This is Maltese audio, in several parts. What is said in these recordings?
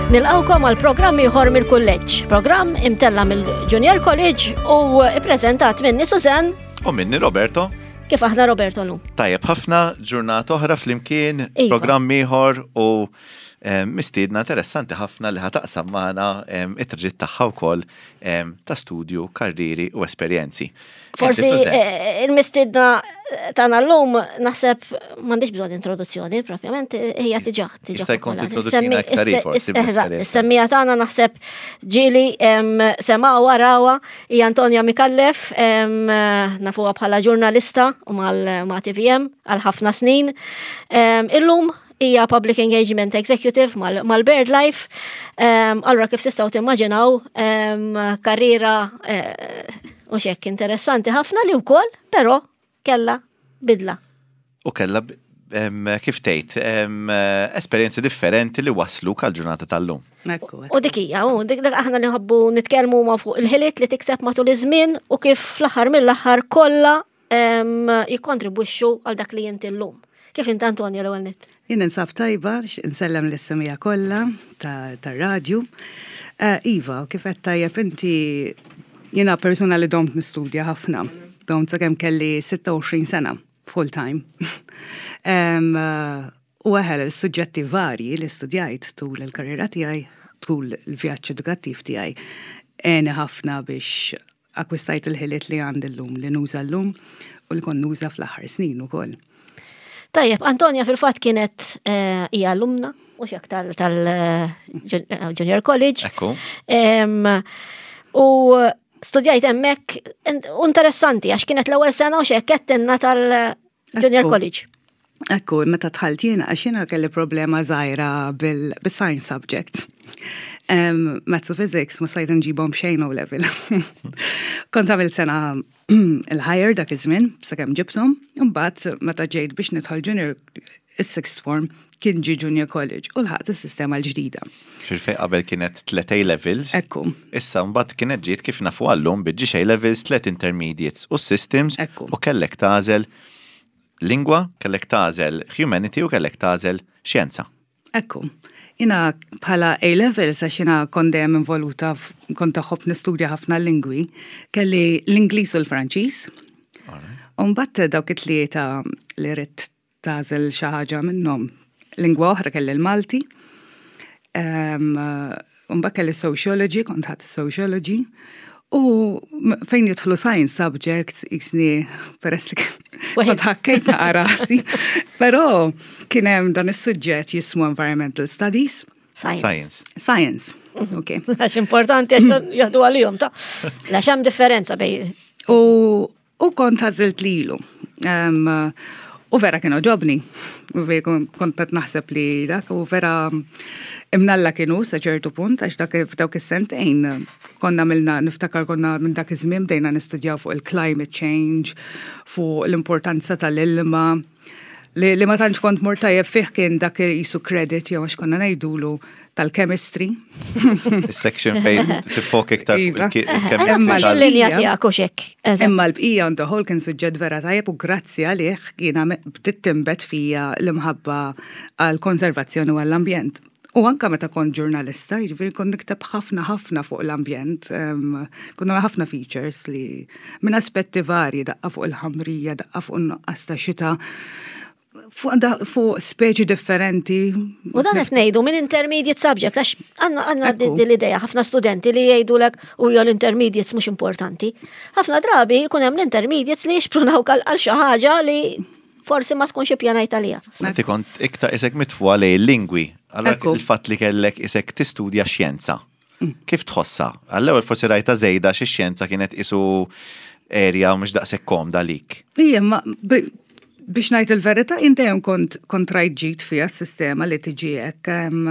Nilqawkom għal programm ieħor mill-kulleġġ, programm imtella mill-Junior College u ippreżentat minni Susan u minni Roberto. Kif aħna Roberto lu? Tajjeb ħafna ġurnata oħra flimkien, programm ieħor u mistiedna interessanti ħafna li ħataqsam magħna it-traġitt tagħha wkoll ta' studju, karriri u esperjenzi. Forsi il-mistiedna tagħna llum naħseb m'għandix bżonn introduzzjoni, propjament hija tiġà. Jista' jkun introduzzjoni aktar forsi. Eżatt, is-semmija tagħna naħseb ġieli semgħa warawha hija Antonja Mikallef, nafuha bħala ġurnalista u mal-TVM għal ħafna snin. Illum hija Public Engagement Executive mal-BirdLife. Allura kif tistgħu timmaġinaw karriera u xekk interessanti ħafna li wkoll, però kellha bidla. U kellha kif tgħid esperjenzi differenti li waslu għall-ġurnata tal-lum. U dik hija, dik aħna li nħobbu nitkellmu ma' fuq il-ħiliet li tikseb matul iż-żmien u kif fl-aħħar mill-aħħar kollha jikkontribwixxu għal dak li inti llum. Kif int Antonja l-ewwel nett? Jien insab tajba, nsellem l-issemija kollha tar-radju. Iva, kif qed tajjeb inti jiena persuna li domt nistudja ħafna. Domt sakemm kelli 26 sena full time. U il-suġġetti varji li studjajt tul il-karriera tiegħi, tul il-vjaġġ edukattiv tiegħi, għeni ħafna biex akkwistajt il-ħiliet li għandi llum, li nuża llum u li kon nuża fl-aħħar snin ukoll. Tajjeb, Antonja fil-fatt kienet hija alumna u xek tal-Junior College. Ekku. U studjajt hemmhekk interessanti għax kienet l-ewwel sena u xek kettenna tal-Junior College. Ekku, meta tħalt jiena għax jiena kelli problema żgħira bil-science subjects. Maths u physics ma stajt nġibhom xejn O level. Kont għamil sena il-higher dak iż-żmien sakemm ġibshom, imbagħad meta ġejt biex nidħol junior is-sixth form kien ġi junior college u lħaqt is-sistema l-ġdida. Xirfej qabel kienet 3 A levels. Ekku. Issa mbagħad kienet ġiet kif nafu għallum biġġiex A levels 3 intermediates u systems u kellek tażel lingwa, kellek tażel humanity u kellek tażel xjenza. Ekku. Jina bħala A-levels għax jina kondem involuta kont taħob nistudja ħafna lingwi, kelli l-Ingliż u l-Franċiż. Mbagħad dawk it-tlieta li rrid tażel xi ħaġa minnhom. Lingwa oħra kelli l-Malti. Mbagħad kelli sociology, kont ħadd sociology. U fejn jidħlu science subjects, isni peress li kont ħakkejt naqra rasi, però kien hemm dan is-suġġett jismu environmental studies. Science. Okay. Għax importanti jgħadu għalihom ta' għax hemm differenza bej. U kont ħażilt lilu. U vera kienu ġobni. Kont qed naħseb li dak u vera imnalla kienu sa ċertu punt għax dawk is-sentejn konna niftakar konna minn dak iż-żmien bdejna nistudjaw fuq il-climate change, fuq l-importanza tal-ilma, li ma tantx kont mor tajjeb fih kien dak jisu credit jew għax konna ngħidulu tal-chemistry. Is-section fejn tifok iktar fuq il-chemistry. L-linja tiegħek u xekk. Imma l-bqija on the whole kien suġġett vera tajjeb u grazzi għalih jiena bdiet timbet fija l-imħabba għall-konservazzjoni u għall-ambjent. U anka meta kont ġurnalista, jiġifieri kont nikteb ħafna fuq l-ambjent, konna ħafna features li minn aspetti varji daqqa fuq il-ħamrija, daqqa fuq in-nuqqas ta' xita, fuq speċi differenti. U dan qed ngħidu minn intermediate subject għax għandna l-idea ħafna studenti li jgħidulek u l-intermediates mhux importanti. Ħafna drabi jkun hemm l-intermediates li jixprunaw għal xi ħaġa li forsi ma tkunx ippjanajt għalija. Inti kont iktar isek mitfuqa lej lingwi. Allora il-fatt li kellek isek tistudja xjenza. Kif tħossa? Għall-ewwel forsi rajta żejda xi xjenza kienet isu area u mhux daqshekk komda lik. Ija, ma biex ngħid il-verità intejjem kont rajt ġid fiha s-sistema li tiġi hekk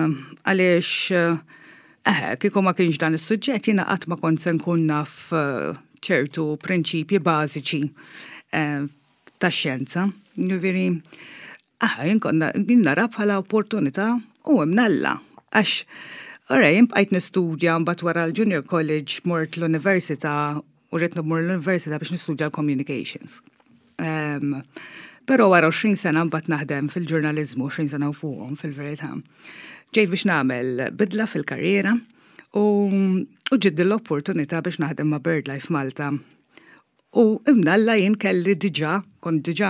għaliex kieku ma kienx dan is-suġġett jiena qatt ma kont se nkun naf ċertu prinċipji bażiċi tax-xjenza. Jiġifieri jien nara bħala opportunità u imnalla għax bqajt nistudja mbagħad wara l-Junior College mort l-Università u rrid nmur l-Università biex nistudja l-Communications. Pero wara 20 sena mbagħad naħdem fil-ġurnaliżmu 20 sena u fuqhom fil-verità. Ġejt biex nagħmel bidla fil-karriera u ġiddi l-opportunità biex naħdem ma' BirdLife Malta. U imnalla jien kelli kont diġà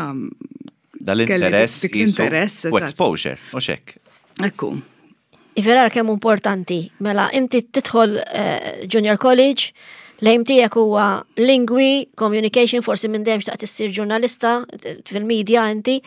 dal-interess u exposure, u xek. Ekku. Iverar kemm importanti, mela inti tidħol junior college, l-aim tiegħek huwa lingwi, communication, forsi minn dejjem xtaqt issir ġurnalista fil-medja inti.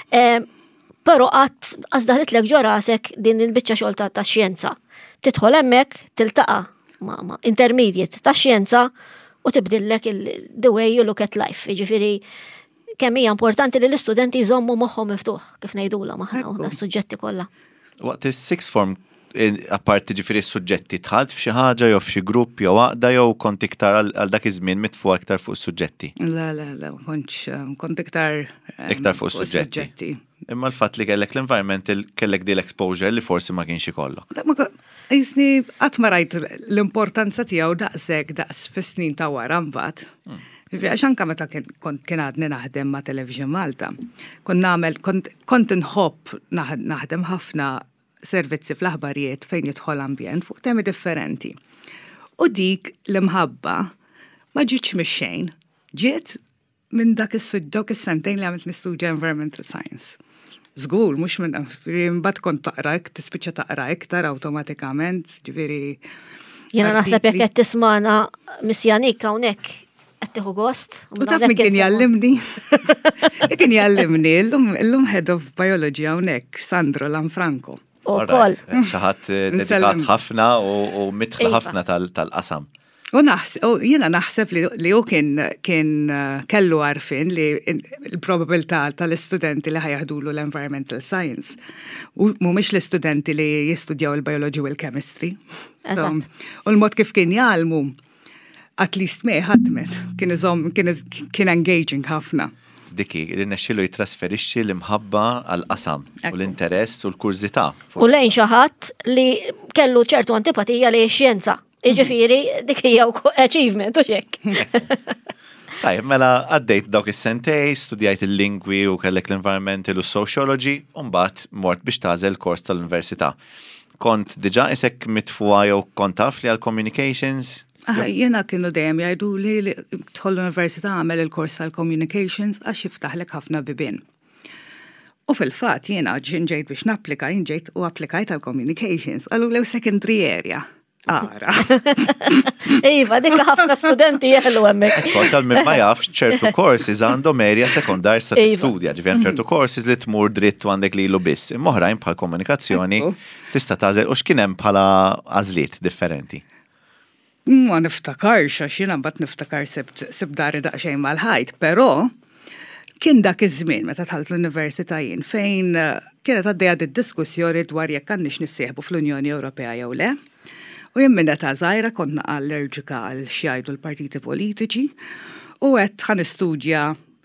Però qatt daħlitlek ġo rasek din il-biċċa xogħol ta' xjenza. Tidħol hemmhekk tiltaqa' ma' intermediate ta' xjenza u tibdillek the way you look at life. Jiġifieri kemm hija importanti li l-istudenti jżommu moħħhom miftuħ kif ngħidula maħna s-suġġetti kollha. Waqt is-sixth form apparti ġifieri s-suġġetti tħalt f'xi ħaġa jew f'xi grupp jew għaqda jew kont iktar għal dak iż-żmien mitfu aktar fuq is-suġġetti. La, kont iktar fuq is-suġġetti. Imma l-fatt li kellek l-environment kellek di l-exposure li forsi ma kienx ikollok. Jisni qatt ma rajt l-importanza tiegħu daqs fis-snin ta' wara mbagħad. Għax anke meta kien għadni naħdem ma' Television Malta. Kont inħobb naħdem ħafna servizzi fl-aħbarijiet fejn jidħol ambjent fuq temi differenti. U dik l-imħabba ma ġietx mix-xejn, ġiet minn dak is-sentejn li għamilt nistudja Environmental Science. Żgur, mhux minn mbagħad kont tispiċċa taqra iktar awtomatikament, ġifieri. Jiena naħseb jekk qed tismana Missjanik hawnhekk qed tieħu gost. U taf min kien jallimni. Kien jallimni illum head of biology hawnhekk, Sandro Lanfranco. Xaħat dedikat ħafna u mitħla ħafna tal-qasam. U jiena naħseb li u kien kellu għarfin li l-probabilità tal-istudenti li ħajaħdulu l-environmental science u mhumiex l-istudenti li jistudjaw il-biology u l-chemistry. U l-mod kif kien jgħalmu, at least me ħadmet, kien engaging ħafna. Diki, li nexxilu jitrasferixxi l-imħabba għal-qasam u l-interess u l-kurzità. U lejn xi ħadd li kellu ċertu antipatija li x-xjenza. Jiġifieri dik hija achievement u xek. Tajjeb, mela għaddejt dawk is-sentej, studjajt il-lingwi u kellek l-environmental u sociology u mbagħad mort biex tażel kors tal-università. Kont diġà isek mitfuha jew kont taf li għal-communications? Jena kienu dejjem jgħidu li tħol l-università għamel il-kors tal-communications għax jiftaħlek ħafna bibien. U fil-fatt jiena ġejt biex napplika, ġejt u applikajt tal-communications, għallu lew secondary area. Ara. Iva, dik ħafna studenti jgħallu għemmek. Kontal minn ma jafx ċertu courses għandhom area sekundar sa t-studja, ġivjen ċertu courses li tmur dritt u għandek li l biss. Immoħrajn bħal komunikazzjoni tista tażel u xkienem bħala għazliet differenti. Ma niftakarx, għax jiena mbagħad niftakar sib dari daqsxejn mal-ħajt, però kien dak iż-żmien meta tħalt l-università jien fejn kienet għaddejja id-diskussjoni dwar jekk għandniex nissieħbu fl-Unjoni Ewropea jew le. U jien minn ta' żgħira kont allerġika għal xi jgħidu l-partiti politiċi u qed ħanistudja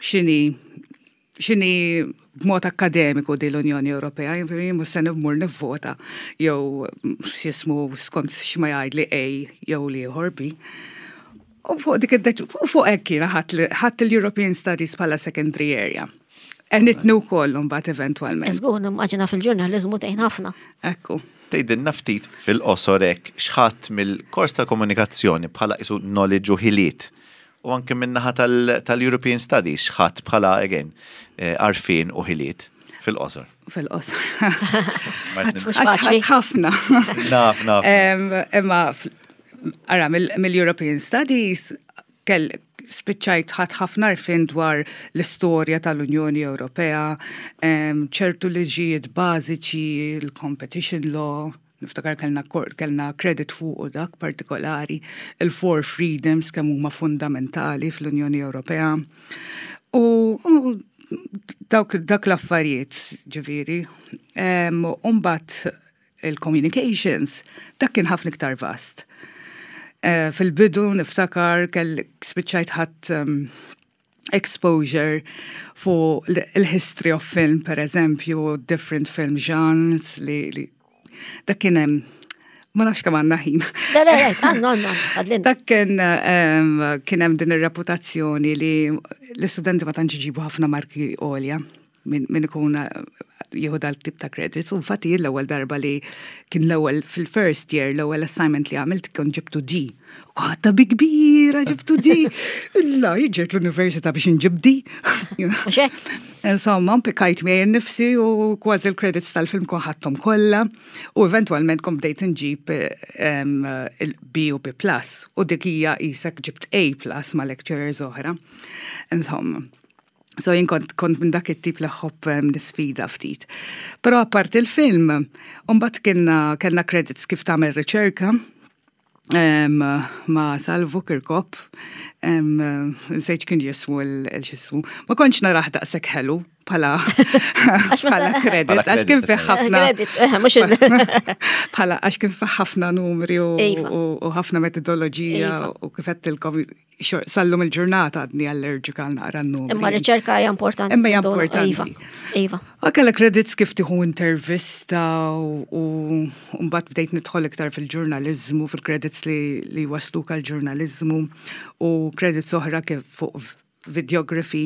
x'inhi b'mod akademiku di l-Unjoni Ewropea, mhux se nimur nivvota jew x'ismu skont x'ma jgħidli A jew li ieħor B. U fuq hekk jiena ħadd il-European Studies bħala secondary area. Nitnu wkoll mbagħad eventwalment. Żgur nimmaġina fil-ġurnaliżmu tgħin ħafna. Ekku. Tgħidilna ftit fil-qosor hekk x'ħadd mill-kors tal-komunikazzjoni bħala qisu knowledge u ħiliet. U anke minnaħa tal-European Studies xħat bħala, again, arfin u ħiliet fil-qosor. Fil-qosor. ħafna. Naf. Imma, ara, mill-European Studies spiċċajt ħafna arfin dwar l-istorja tal-Unjoni Ewropea, ċertu liġijiet bażiċi, il-competition law, niftakar kellna credit fuq u dak partikolari, il-4 freedoms kemm huma fundamentali fl-Unjoni Ewropea. U dak l-affarijiet ġifieri. Mbagħad il-communications dak kien ħafna iktar vast. Fil-bidu niftakar spiċċajt ħadd exposure fuq il-history of film, per eżempju, different film genres li dak kien ma nafx kemm għandna ħin. Għanna. Dak kien hemm din ir-reputazzjoni li l-istudenti ma tantx iġibu ħafna marki għolja. min ikun jieħu dal-tip ta' credits. U fatti l-ewwel darba li kien l-ewwel fil-first year, l-ewwel assignment li għamilt kien ġibtu D. Għadda bi kbira ġibtu D. Illa, jiġġet l-università biex nġib D. Insomma, pikajt mi nifsi u kważi l-credits tal-film ħadthom kollha u eventualment kom bdejt nġib il-B u B+. U dik hija isek ġibt A+ ma' lecturers oħra. Insomma. So jien kont minn dak it-tip li ħobb nisfida ftit. Però apart il-film, mbagħad kellna credits kif tagħmel riċerka ma' Salvo Kirkop, nsejt kien jismu l-xismu. Ma kontx naraħ daqshekk ħelu bħala credit, għax kien fi ħafna bħala għax kien fi ħafna numri u ħafna metodoloġija u kif qedtilkom sallum il-ġurnata għadni allerġika naqra n-numri. Imma riċerka hija importanti. Imma hija importanti. Iva. Għakella credits kif tieħu intervista u mbagħad bdejt nidħol iktar fil-ġurnaliżmu, fil-credits li wasluk għall-ġurnaliżmu u credits oħra kif fuq videography.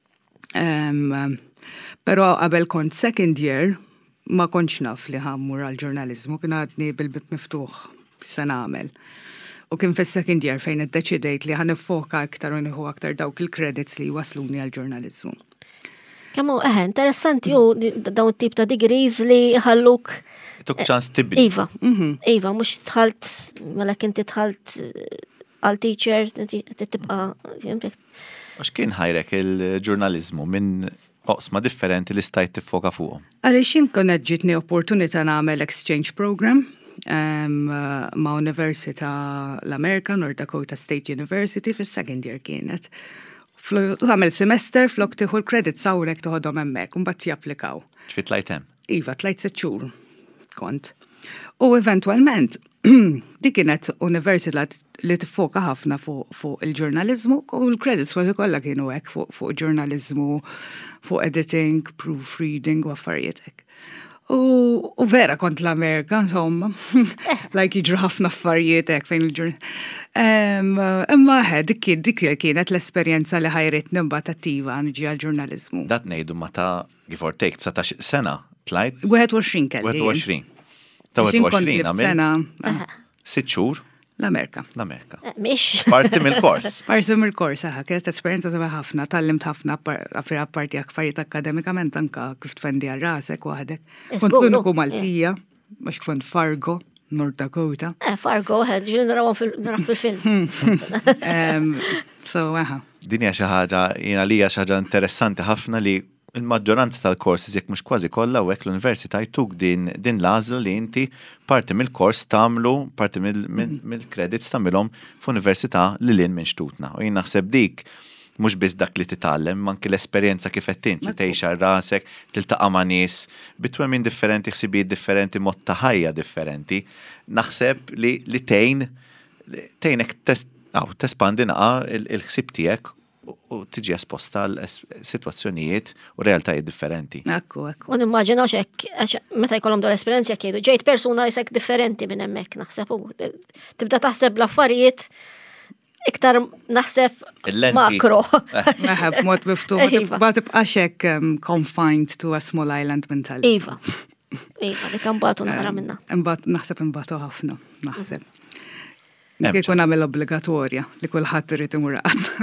Pero qabel kont second year ma kontx naf li ħammur għal-ġurnalizmu, kien għadni bil-bib miftuħ bissa nagħmel. U kien fis-second year fejn iddeċidejt li ħan nifoka aktar u nieħu aktar dawk il-credits li wasluni għal-ġurnalizmu. Kemm interessanti hu dawn tip ta' degrees li ħalluk tuk ċans tibni. Iva, mhux tħalt mela inti tħalt għal teacher tibqa' Għax kien ħajrek il-ġurnalizmu minn oqsma differenti li stajt tiffoka fuqhom. Għaliex inkun ġitni opportunità nagħmel exchange program ma' Università l-Amerika, North Dakota State University, fis-second year kienet. Għamel semester flok tieħu l-credits hawnhekk toħodhom hemmhekk u mbagħad japplikaw. X'fi tlajt hemm? Iva, tlajt 6 xhur kont. U eventwalment dik kienet università li tiffoka ħafna fuq il-ġurnalizmu u l-credits kważi kollha kienu hekk fuq ġurnalizmu, fuq editing, proofreading u affarijiet hekk. U vera kont l-Amerika, insomma, like jiġru ħafna affarijiet hekk fejn imma dik kienet l-esperjenza li ħajritni mbagħad attiva niġi għall-ġurnaliżmu. Dat ngħidu meta give or take 19 sena tlajt? 21 kelli. 21. Ta' 21 għamil? 6 xhur? L-Amerika. Mhix. Parti mill-kors. Parti mill-kors, kienet esperjenza sabiħ ħafna, tallimt ħafna parti affarijiet akademikament anka kif tfendi għal rasek waħdek. Kont l-uniku Maltija, mhux kont Fargo, North Dakota. Fargo, ġili narawhom fil-film. So, Din hija xi ħaġa jiena lija xi ħaġa interessanti ħafna li il-maġġoranza tal-korsi jekk mhux kważi kollha u hekk l-università jtuk din l-għażla li inti parti mill-kors tagħmlu, parti mill-credits tagħmilhom f'università li lin minn xtutna. U jien naħseb dik mhux biss dak li titgħallem, anke l-esperjenza kif qed inti tgħix rasek, tiltaqa' ma' nies bitwemmin differenti, ħsibijiet differenti, mod ta' ħajja differenti. Naħseb li tgħinek tespandi naqa' il-ħsieb tiegħek u tiġi esposta l-situazzjonijiet u realtajiet differenti. Ekku. U nimmaġinaw meta jkollhom dawn l-esperjenza jgħidu ġejt persuna jisek differenti minn hemmhekk naħseb u tibda taħseb l-affarijiet iktar naħseb makro. Naħeb mod miftuħ, ma tibqax hekk confined to a small island mentality. Iva, dik imbagħad nara minnha. Imbagħad naħseb imbagħtu ħafna, naħseb. Kikun għamil obbligatorja li kulħadd irid imur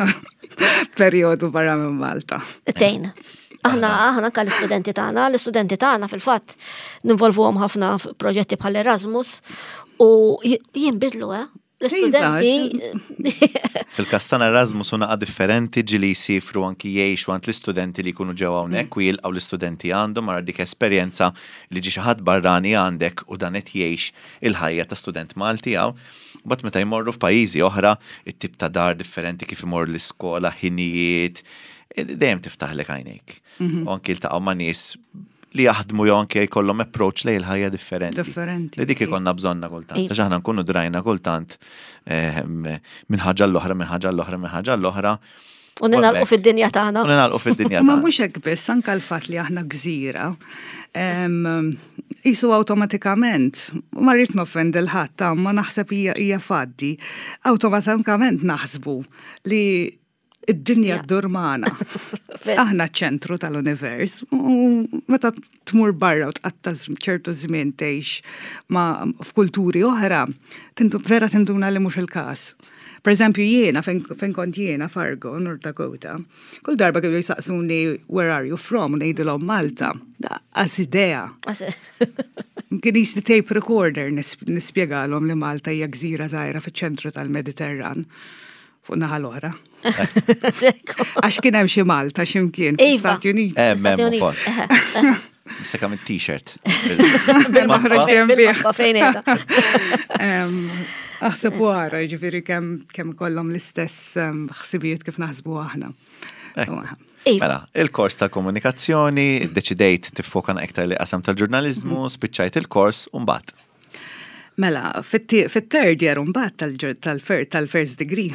perjodu barra minn Malta. Tejn. Aħna ka l-istudenti tagħna fil-fatt ninvolvuhom ħafna proġetti bħal Erasmus u jinbidlu l-istudenti. Fil-kastana Erasmus naqa' differenti ġili jsifru anki jgħixu għand l-istudenti li jkunu ġew hawnhekk u jilqgħu l-istudenti għandhom ara dik esperjenza li ġi xi ħadd barrani għandek u dan qed jgħix il-ħajja ta' student Malti hawn. Bat meta jmorru f'pajjiżi oħra, it-tip ta' dar differenti kif imorru l-iskola, ħinijiet, dejjem tiftaħlek għajnejk. U anki jiltaqgħu ma' nies li jaħdmu jew anke jkollhom approach lejn il-ħajja differenti. Li dik ikonna bżonna kultant. Għax aħna nkunu drajna kultant minn ħaġa l-oħra. U ninalqu fid-dinja tagħna. Ma mhux hekk biss anke l-fatt li aħna gżira jisu awtomatikament, ma rrid noffendi l-ħadd, ma naħseb hija faddi, awtomatikament naħsbu li id-dinja d-durmana. Aħna ċentru tal-univers, u meta tmur barra u tqatta ċertu żmien tgħix ma' f'kulturi oħra, vera tinduna li mhux il-każ. Per eżempju, jiena, fejn kont jiena Fargo, North Dakota, kull darba kienu jisaqsuni where are you from, u ngħidilhom Malta. Għas idea. Kien jisni tape recorder nispjegalhom li Malta hija gżira żgħira fiċ-ċentru tal-Mediterran fuq naħa l-oħra. Għax kien hemm xi Malta x'imkien fl-Stati Uniti. Missa kam il-t-shirt. Bil-mappa fejn edha. Aħseb wara, ġifiri kemm kollhom l-istess ħsibijiet kif naħsbu aħna. Mela, il-kors ta' komunikazzjoni, deċidejt tiffokan iktar li qasam tal-ġurnalizmu, spiċċajt il-kors u mbagħad. Mela, fit-third year mbagħad tal-first degree.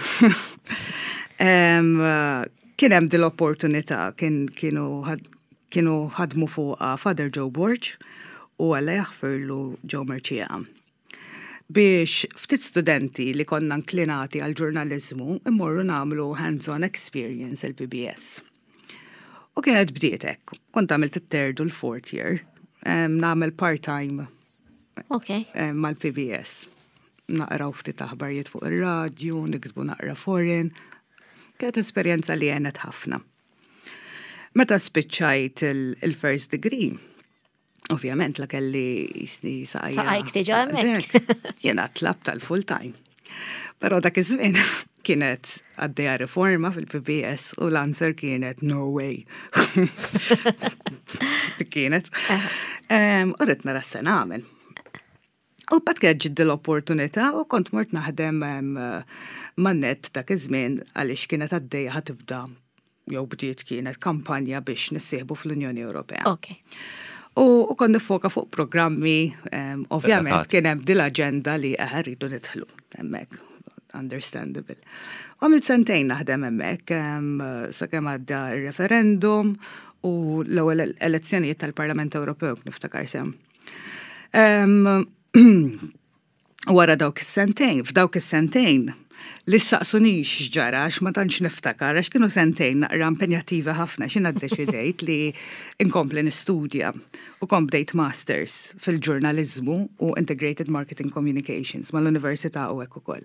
Kien hemm dil-opportunità kienu ħadmu fuq Father Joe Borg u għalla jaħfirlu Joe Merċija. Biex ftit studenti li konna nklinati għal ġurnalizmu immorru namlu hands-on experience il-PBS. U kienet bdietek, kont għamilt it-third u l-fourth year, namel part-time mal-PBS. Naqraw ftit aħbarijiet fuq ir-radju, nikdbu naqra foreign. Kienet esperjenza li għenet ħafna. Meta spiċċajt il-first degree, ovvjament la kelli jisni Saqajk tiġa hemmhekk. Jena tlab tal-full time. Però dak iż-żmien kienet għaddejja riforma fil-PBS u l-answer kienet no way. Kienet. U rrid nara se nagħmel. U bad kienet ġiddi l-opportunità u kont mort naħdem man-net dak iż-żmien għaliex kienet għaddejja ħatibda jew bdiet kienet kampanja biex nissieħbu fl-Unjoni Ewropea. Okay. U kon nifoka fuq programmi, ovvjament kien hemm dil-aġenda li rridu nidħlu hemmhekk, understandable. U għamilt sentejn naħdem hemmhekk, sakemm għadda r-referendum u l-ewwel elezzjonijiet tal-Parlament Ewropew niftakar sehem. Wara dawk is-sentejn, f'dawk is-sentejn li saqsunix ġara, għax ma tantx niftakar, għax kienu sentejn naqra impenjattiva ħafna, xina d-deċidejt li inkompli nistudja u kompdejt masters fil-ġurnalizmu u Integrated Marketing Communications mal-Università u hekk ukoll.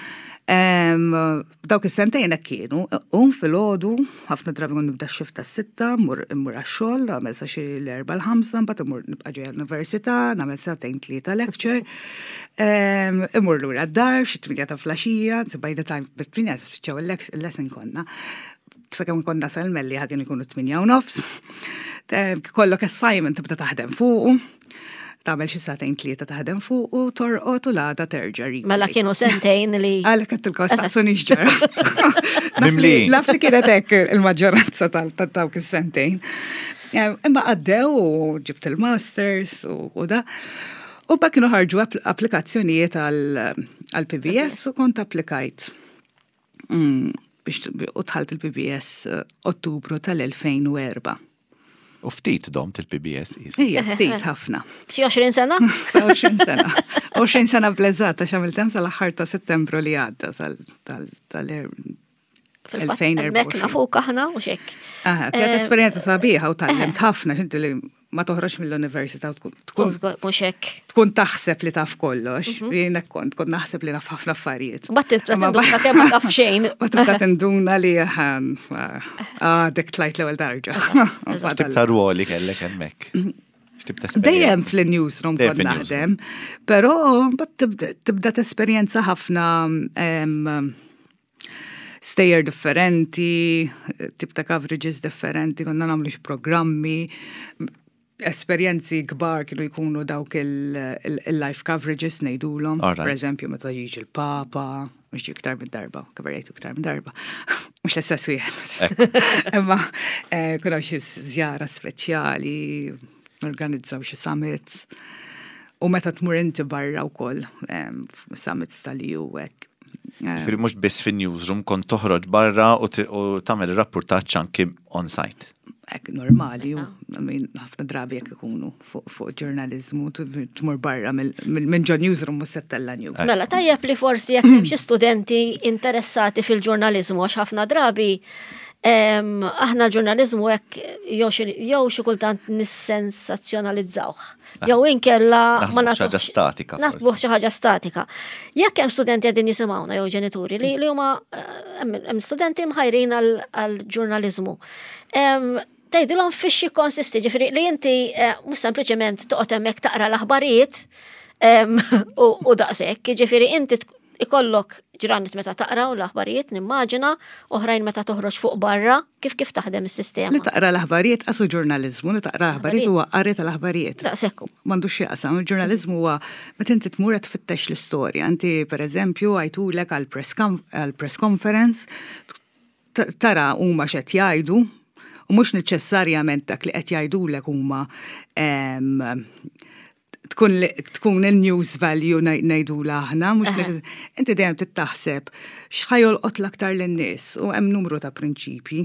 Dawk is-sentejn hekk kienu, fil-għodu, ħafna drabi nibda x-xift tas-sitta, immur għax-xogħol, nagħmel sa xi l-4 l-5, mbagħad immur nibqa' ġejja l-università, nagħmel satejn 3 lecture, immur lura d-dar, xi 8 ta' flaxija, by the time bit-8 spiċċew il-lesson konna. Sakemm konna sal-melli ħagin ikunu 8:30. Kollok assignment tibda taħdem fuqu. Tagħmel xi satejn 3 taħdem fuq u torqod u l-għada terġa' riba. Mela kienu sentejn li. Għalhekk qed tilkost taqsunix ġara. Mimli. Naf li kienet hekk il-maġġoranza tal-dawk is-sentejn. Imma għaddew u ġibt il-masters u da. U ba kienu ħarġu applikazzjonijiet għal-PBS u kont applikajt. Biex u tħalt il-PBS Ottubru tal-2004. U ftit dom til-PBS. Ija, ftit ħafna. Xi 20 sena? 20 sena. 20 sena blezzata xamiltem sal-aħħar ta' Settembru li għadda tal-2024. Nafuq aħna u xek. Kienet esperjenza sabiħa u tal-lemt ħafna xinti li ma toħroġ mill-università tkun taħseb li taf kollox. Jiena kont naħseb li naf ħafna affarijiet. Ma tibda tinduna kemm ma taf xejn. Ma tibda tinduna li dek tlajt l-ewwel darġa. Tibta ruoli kellek hemmhekk. Dejjem fl-newsroom kont naħdem, però tibda tesperjenza ħafna stejjer differenti, tibta coverages differenti, konna nagħmlu xi programmi, esperjenzi kbar kienu jkunu dawk il-life coverages ngħidulhom, per eżempju meta jiġi l-Papa, mhux iktar minn darba, kabarejtu iktar minn darba, mhux l-istess wieħed. Imma kuna xi żjara speċjali, organizzaw xi summits, u meta tmur inti barra wkoll summits tal-EU hekk. Firri mhux biss fin-newsroom kont toħroġ barra u tagħmel ir-rapportaġġ anki on-site. Hekk normali, ħafna drabi jekk ikunu fuq ġurnaliżmu tmur barra minn ġo newsroom mhux settella news. Mela tajjeb li forsi jekk hemm xi studenti interessati fil-ġurnaliżmu għax ħafna drabi aħna ġurnalizmu hekk jew xi kultant nissensazzjonalizzawh. Jew inkella ma naħsbuh statika. Naħsbuh xi ħaġa statika. Jekk hemm studenti qegħdin jisimgħuna jew ġenituri li huma hemm studenti mħajrin għall-ġurnaliżmu. Tgħidilhom fix konsisti, ġifieri li inti mhux sempliċement toqgħod hemmhekk taqra l-aħbarijiet u daqshekk, ġifieri inti ikollok ġranet meta taqra u l-aħbarijiet nimmaġina, oħrajn meta toħroġ fuq barra, kif taħdem is-sistema. Li taqra l-aħbarijiet qasu ġurnaliżmu, li taqra l-aħbarijiet huwa qari tal-aħbarijiet. Daqshekk. M'għandux x'jaqsam, il-ġurnaliżmu huwa meta inti tmur qed tfittex l-istorja. Inti pereżempju għajtulek għall-press conference tara huma x'qed jgħidu u mhux neċessarjament dak li qed jgħidulek huma tkun il-news value ngħidu aħna, inti dejjem tittaħseb x'ħajolqot l-aktar lin-nies u hemm numru ta' prinċipji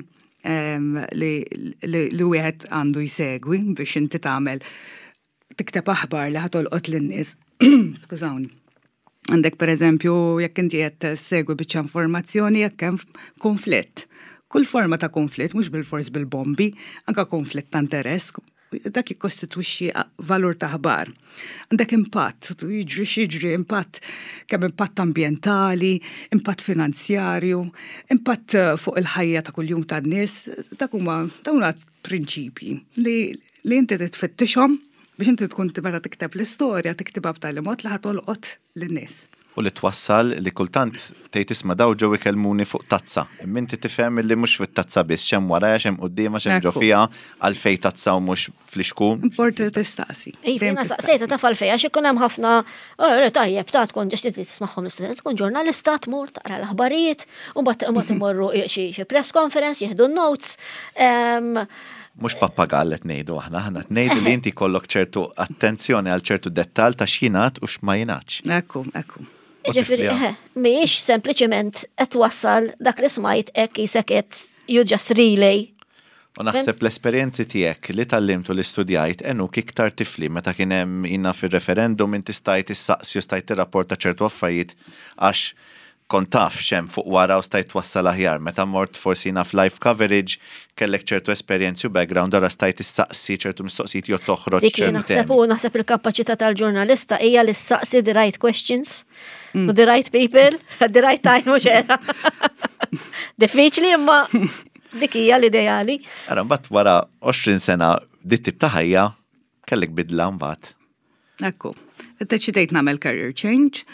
li wieħed għandu jsegwi biex inti tagħmel tikteb aħbar li ħatolqot lin-nies. Skużawni. Għandek pereżempju jekk inti qed segwi biċċa informazzjoni jekk hemm konflitt. Kull forma ta' konflitt, mhux bil-fors bil-bombi, anke konflitt ta' interess, dak jikkostitwixxi valur ta' ħbar. Għandek impatt, jiġri impatt, kemm impatt ambjentali, impatt finanzjarju, impatt fuq il-ħajja ta' kuljum tan-nies, dak huma prinċipji li inti titfittixhom biex inti tkun meta tikteb l-istorja tiktibha b'tali mod li ħatolqot lin-nies. U li twassal li kultant tgħid isma' daw ġew ikellmuni fuq tazza. Imma tifhem li mhux fit-tazza biss x'hemm warajha x'hemm qudiema x'hemm ġo fiha għalfejn tazza u mhux fl-ixkun. Importanti tistaqsi. Jiena saqsejta taf għalfejn għax ikun hemm ħafna tajjeb ta' tkun ġest tismagħhom l-istudent, tkun ġurnalista tmur taqra l-aħbarijiet u mbagħad imorru xi press conference jieħdu notes. Mux pappagall qed ngħidu aħna ngħidu li inti kollok ċertu attenzjoni għal ċertu dettal ta' x'jingħad u x'ma jingħadx. Ekku. Ġifieri mhijiex sempliċement qed wassal dak li smajt hekk isek qed you just relay. U naħseb l-esperjenzi tiegħek li tallimtu li studjajt enuk iktar tifli meta kien hemm inna fir-referendum inti stajt issaqsi u stajt tirrapporta ċertu affarijiet għax kont taf xem fuq wara u stajt wassal aħjar. Meta mort forsi naf live coverage, kellek ċertu esperjenzi u background, ora stajt issaqsi ċertu mistoqsijiet jew toħroġ ċertu. Naħseb il-kapaċità tal-ġurnalista hija li ssaqsi the right questions, to the right people, at the right time u ċera. Diffiċli imma dik hija l-ideali. Ara mbagħad wara 20 sena dit-tip ta' ħajja kellek bidla mbagħad. Ekku. Iddeċidejt nagħmel career change.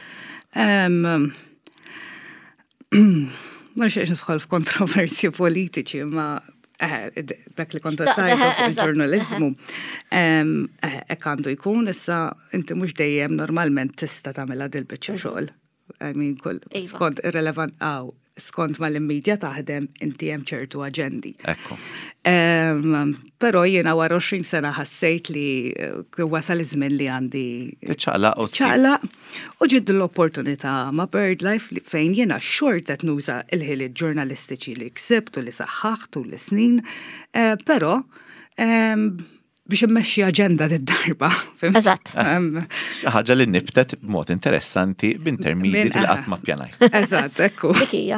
Ma xiex nisħol f'kontroversji politiċi, ma dak li kontu tajtu fil-ġurnalizmu. Ek għandu jkun, issa inti mux dejjem normalment tista tagħmilha dil-biċċa xogħol. Skont irrelevant skont mal-immedja taħdem inti hemm ċertu aġendi. Ekku. Però jiena wara 20 sena ħassejt li wasal iż-żmien li għandi ċaqlaq u ġid l-opportunità ma' BirdLife fejn jiena xort qed nuża il-ħiliet ġurnalistiċi li ksibt u li saħħaħt u li snin, però biex immexxi aġenda d-darba. Eżatt. Ħaġa li nibtet b'mod interessanti b'intermedji li qatt ma ppjanajt. Eżatt, ekku. Dik hija.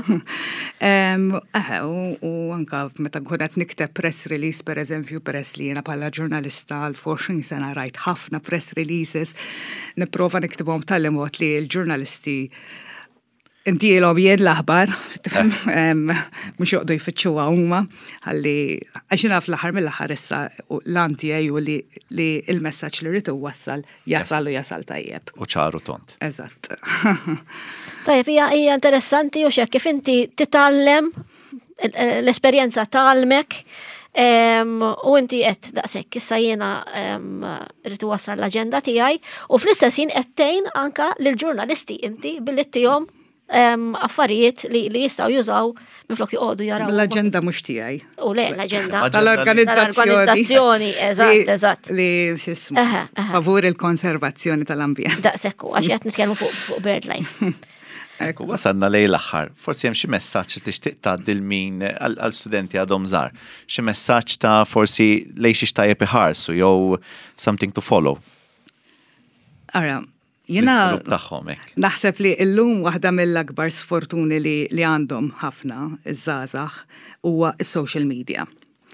U anka meta nkun qed nikteb press release pereżempju peress li jiena bħala ġurnalista għal 20 sena rajt ħafna press releases, nipprova niktibhom tal-imod li l-ġurnalisti inti l-om jed l-aħbar, mux joqdu jfittxuwa huma, għalli għaxina fl-ħar mill-ħar issa l-anti għaju li il-messaċ li rritu wassal jasal u jasal tajjeb. U ċaru tont. Eżatt. Tajjeb, hija interessanti u xek kif inti titallem l-esperjenza talmek u inti qed daqshekk issa jiena rritu wassal l-aġenda tiegħi u fl-istess jien qedtejn anka lill-ġurnalisti inti billi tihom affarijiet li jistaw jużaw minflok joqogħdu jaraw. L-aġenda mhux tiegħi. U le, l-aġenda tal-organizzazzjoni. Eżatt. Li x'ismu favur il-konservazzjoni tal-ambjent. Daqshekk għax qed nitkellmu fuq BirdLife. Ekku, wasalna lej l-aħħar. Forsi hemm xi messaġġ li tixtieq tgħaddi min għall-studenti għadhom żgħar. Xi messaġġ ta' forsi lejn xi tajjeb iħarsu jew something to follow. Ara, naħseb li illum waħda mill-akbar sfortuni li għandhom ħafna iż-żgħażagħ huwa s-social media.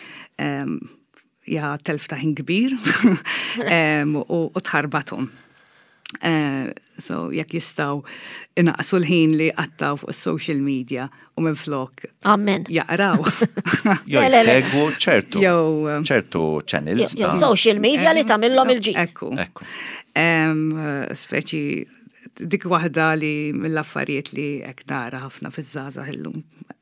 Ja telf ta' ħin kbir u tħarbathom. So jekk jistgħu inaqsu l-ħin li qattaw fuq is-social media u minflok. Amen. Jaqraw. Jew segwu ċertu channels. Social media li tagħmilhom il-ġid. Ekku. Speċi dik waħda li mill-affarijiet li hekk nara ħafna fiż-żgħażagħ illum.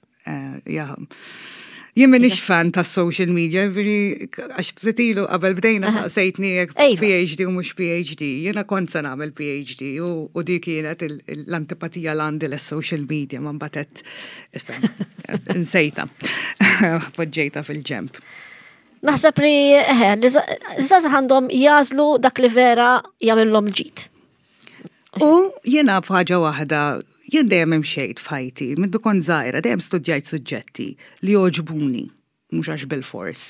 Jien m'iniex fan ta' social media, għax fritilu qabel bdejna saqsejtni PhD u mhux PhD. Jiena kont se nagħmel PhD u dik kienet l-antipatija l-għandi l-social media ma mbagħad insejta. Poġġejta fil-ġemp. Naħseb li l-żgħażagħ għandhom jażlu dak li vera jagħmilhom ġid. U jiena b'ħaġa waħda jien dejjem imxejt f'ħajti, mindu kont żgħira, dejjem studjajt suġġetti li joġbuni, mhux għax bil-fors.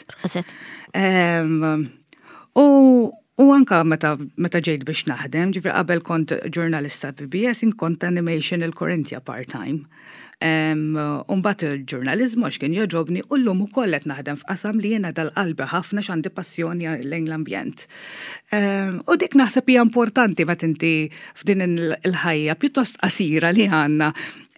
U anka meta ġejt biex naħdem, ġifri qabel kont ġurnalista PBS, kont animation il-Korinthja part-time. Mbagħad il-ġurnaliżmu għax kien joġobni u llum ukoll qed naħdem f'qasam li jiena dal-qalbi ħafna x'għandi passjoni lejn l-ambjent. U dik naħseb hija importanti meta inti f'din il-ħajja pjuttost qasira li għandna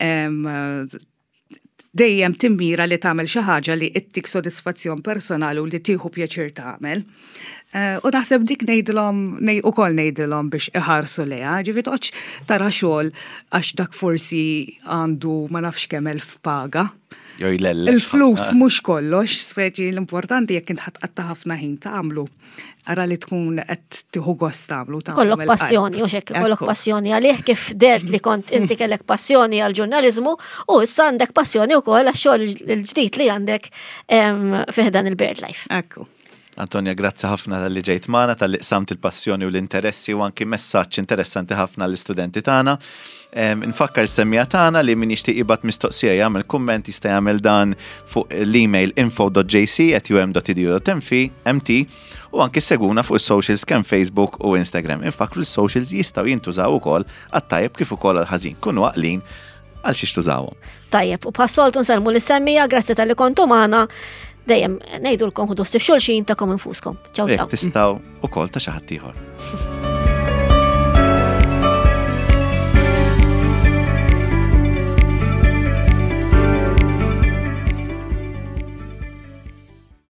dejjem timmira li tagħmel xi ħaġa li ittik sodisfazzjon personali u li tieħu pjaċir tagħmel. U naħseb dik ukoll ngħidilhom biex iħarsu leha, ġifieri toqgħodx tara xogħol għax dak forsi għandu ma nafx kemm elf paga. Il-flus mhux kollox, speċi l-importanti jekk int ħatqatta ħafna ħin tagħmlu. Ara li tkun qed tieħu gost tagħmlu. Kollok passjoni, u xekk kollok passjoni għalih kif dert li kont inti kellek passjoni għall-ġurnaliżmu u issa għandek passjoni wkoll għax-xogħol il-ġdid li għandek fih dan il-BirdLife. Ekku. Antonja, grazzi ħafna tal-li ġejt magħna, tal-li qsamt il-passjoni u l-interessi u anki messaġġ interessanti ħafna l-istudenti tagħna. Nfakkar is-semmija tagħna li min jixtieq jibgħat mistoqsija jagħmel kumment jista' jagħmel dan fuq l-email info.jc@um.edu.mt u anki seguna fuq is-socials kemm Facebook u Instagram. Infakru l-socials jistgħu jintużaw ukoll għat-tajjeb kif ukoll għall-ħażin. Kunu għaqlin għal xi tużawhom. Tajjeb, u bħassoltu nselmu l-semmija, grazzi tal-li kontu magħna. Dejjem ngħidulkom ħudu ssib xulxin tagħkom infuskom. Ċaw ċaw. Tistgħu ukoll ta' xi ħadd ieħor.